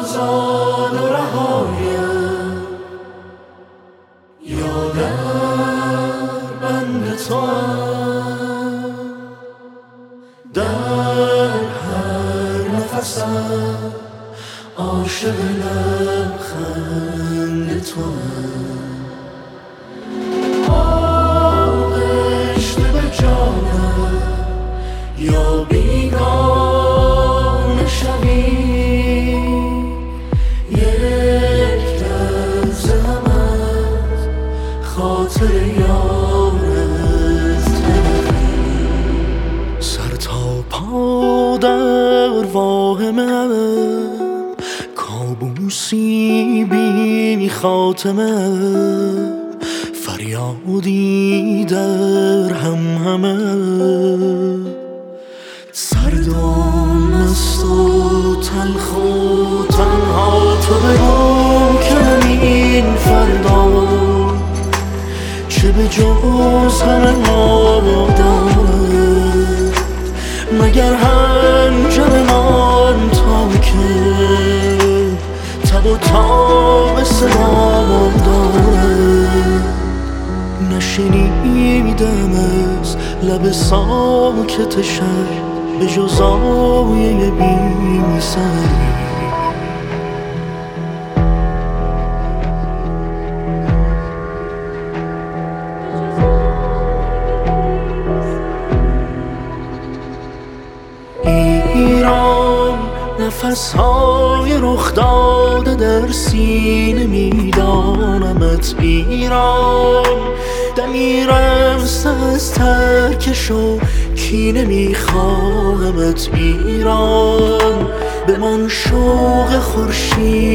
آزاد و رهایم، یا در بند توام. در هر نفسم عاشق لبخند توام. آغشته به جانم یا بیگانه شوی، یک لحظه هم از خاطر یارت نبری. سر تا پا در واهمم، کابوسی بی خاتمه، فریادی در همهمه. سردم است و تلخ و تنها تو بگو که این فردا چه به جز غم ما دارد، مگر هنجرمان تا که تب و تاب صدا دارد. نشنیدم از لب ساکت شهر به جز آیه بی سری. ایران نفسهای رخ داده در سینه میدانمت. ایران دمی رمز از ترکش و کینه میخواهمت. ایران بمان شوق خورشید